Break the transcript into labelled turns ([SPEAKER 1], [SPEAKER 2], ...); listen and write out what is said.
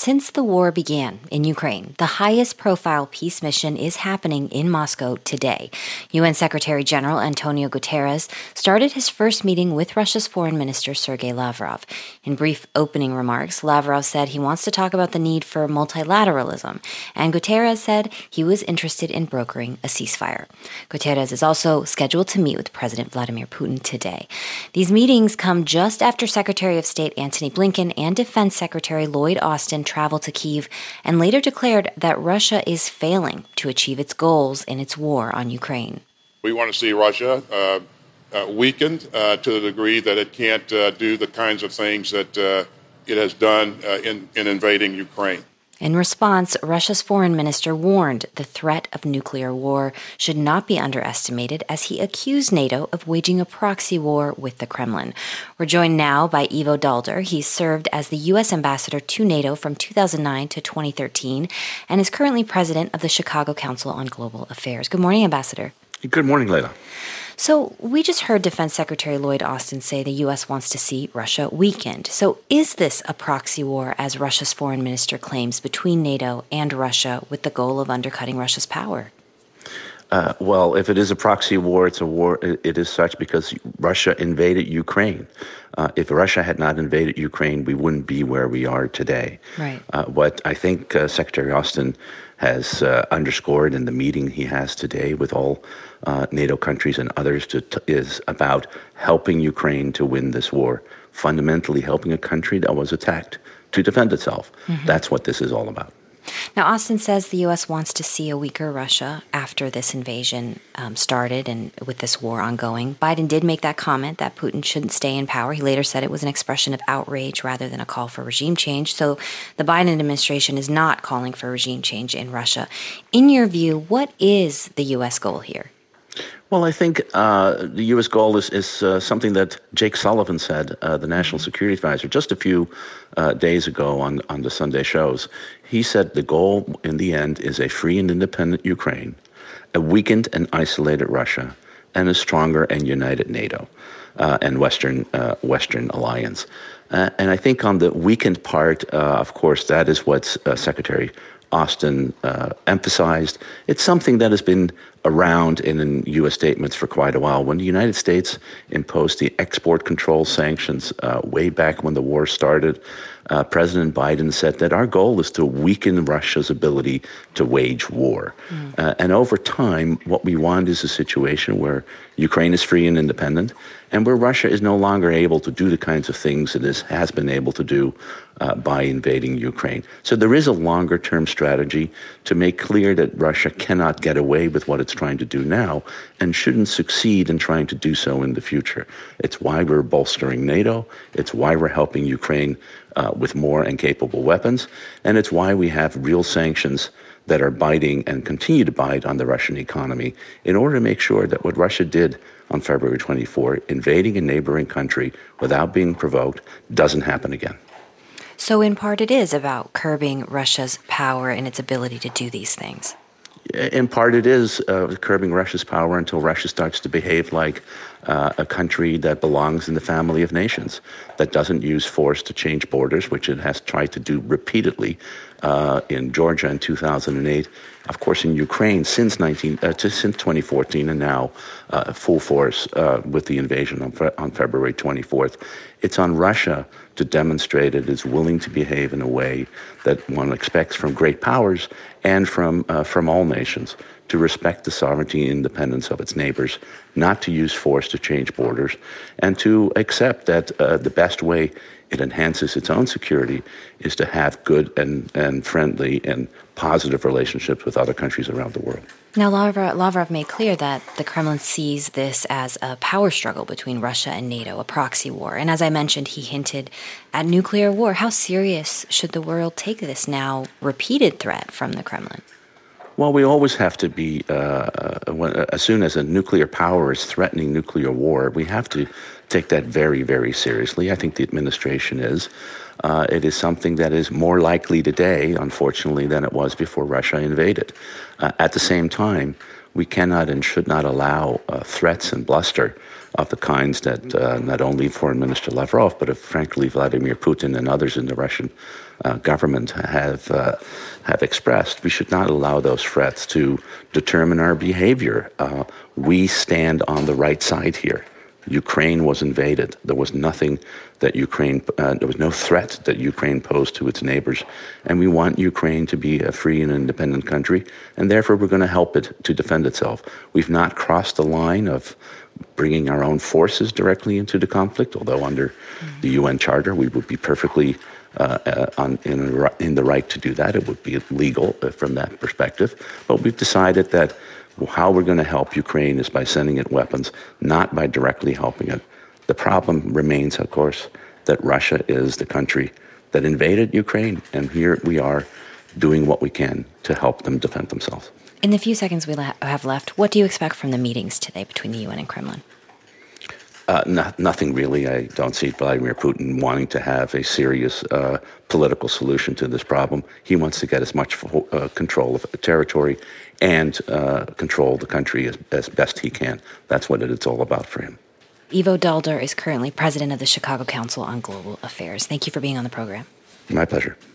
[SPEAKER 1] Since the war began in Ukraine, the highest-profile peace mission is happening in Moscow today. UN Secretary General Antonio Guterres started his first meeting with Russia's Foreign Minister Sergei Lavrov. In brief opening remarks, Lavrov said he wants to talk about the need for multilateralism, and Guterres said he was interested in brokering a ceasefire. Guterres is also scheduled to meet with President Vladimir Putin today. These meetings come just after Secretary of State Antony Blinken and Defense Secretary Lloyd Austin traveled to Kyiv and later declared that Russia is failing to achieve its goals in its war on Ukraine.
[SPEAKER 2] We want to see Russia weakened to the degree that it can't do the kinds of things that it has done in invading Ukraine.
[SPEAKER 1] In response, Russia's foreign minister warned the threat of nuclear war should not be underestimated as he accused NATO of waging a proxy war with the Kremlin. We're joined now by Ivo Daalder. He served as the U.S. ambassador to NATO from 2009 to 2013 and is currently president of the Chicago Council on Global Affairs. Good morning, Ambassador.
[SPEAKER 3] Good morning, Leila.
[SPEAKER 1] So we just heard Defense Secretary Lloyd Austin say the U.S. wants to see Russia weakened. So is this a proxy war, as Russia's foreign minister claims, between NATO and Russia with the goal of undercutting Russia's power?
[SPEAKER 3] Well, if it is a proxy war, it's a war. It is such because Russia invaded Ukraine. If Russia had not invaded Ukraine, we wouldn't be where we are today.
[SPEAKER 1] Right.
[SPEAKER 3] What I think Secretary Austin has underscored in the meeting he has today with all NATO countries and others is about helping Ukraine to win this war, fundamentally helping a country that was attacked to defend itself. Mm-hmm. That's what this is all about.
[SPEAKER 1] Now, Austin says the U.S. wants to see a weaker Russia after this invasion started and with this war ongoing. Biden did make that comment that Putin shouldn't stay in power. He later said it was an expression of outrage rather than a call for regime change. So the Biden administration is not calling for regime change in Russia. In your view, what is the U.S. goal here?
[SPEAKER 3] Well, I think the U.S. goal is something that Jake Sullivan said, the National Security Advisor, just a few days ago on the Sunday shows. He said the goal in the end is a free and independent Ukraine, a weakened and isolated Russia, and a stronger and united NATO and Western alliance. And I think on the weakened part, of course, that is what Secretary Austin emphasized. It's something that has been around in U.S. statements for quite a while. When the United States imposed the export control sanctions way back when the war started, President Biden said that our goal is to weaken Russia's ability to wage war. And over time, what we want is a situation where Ukraine is free and independent, and where Russia is no longer able to do the kinds of things it has been able to do by invading Ukraine. So there is a longer-term strategy to make clear that Russia cannot get away with what it's trying to do now and shouldn't succeed in trying to do so in the future. It's why we're bolstering NATO. It's why we're helping Ukraine with more and capable weapons. And it's why we have real sanctions that are biting and continue to bite on the Russian economy in order to make sure that what Russia did on February 24, invading a neighboring country without being provoked, doesn't happen again.
[SPEAKER 1] So in part it is about curbing Russia's power and its ability to do these things.
[SPEAKER 3] In part it is curbing Russia's power until Russia starts to behave like a country that belongs in the family of nations, that doesn't use force to change borders, which it has tried to do repeatedly in Georgia in 2008, of course in Ukraine since 2014, and now full force with the invasion on February 24th. It's on Russia to demonstrate it is willing to behave in a way that one expects from great powers and from all nations, to respect the sovereignty and independence of its neighbors, not to use force to change borders, and to accept that the best way it enhances its own security is to have good and friendly and positive relationships with other countries around the world.
[SPEAKER 1] Now, Lavrov made clear that the Kremlin sees this as a power struggle between Russia and NATO, a proxy war. And as I mentioned, he hinted at nuclear war. How serious should the world take this now repeated threat from the Kremlin?
[SPEAKER 3] Well, we always have to be, as soon as a nuclear power is threatening nuclear war, we have to take that very, very seriously. I think the administration is. It is something that is more likely today, unfortunately, than it was before Russia invaded. At the same time, we cannot and should not allow threats and bluster of the kinds that not only Foreign Minister Lavrov, but frankly Vladimir Putin and others in the Russian government have expressed, we should not allow those threats to determine our behavior. We stand on the right side here. Ukraine was invaded. There was nothing that there was no threat that Ukraine posed to its neighbors. And we want Ukraine to be a free and independent country, and therefore we're going to help it to defend itself. We've not crossed the line of bringing our own forces directly into the conflict, although under the UN Charter we would be perfectly in the right to do that. It would be legal from that perspective. But we've decided that how we're going to help Ukraine is by sending it weapons, not by directly helping it. The problem remains, of course, that Russia is the country that invaded Ukraine, and here we are doing what we can to help them defend themselves.
[SPEAKER 1] In the few seconds we have left, what do you expect from the meetings today between the UN and Kremlin?
[SPEAKER 3] Nothing really. I don't see Vladimir Putin wanting to have a serious political solution to this problem. He wants to get as much control of the territory and control the country as best he can. That's what it's all about for him.
[SPEAKER 1] Ivo Daalder is currently president of the Chicago Council on Global Affairs. Thank you for being on the program.
[SPEAKER 3] My pleasure.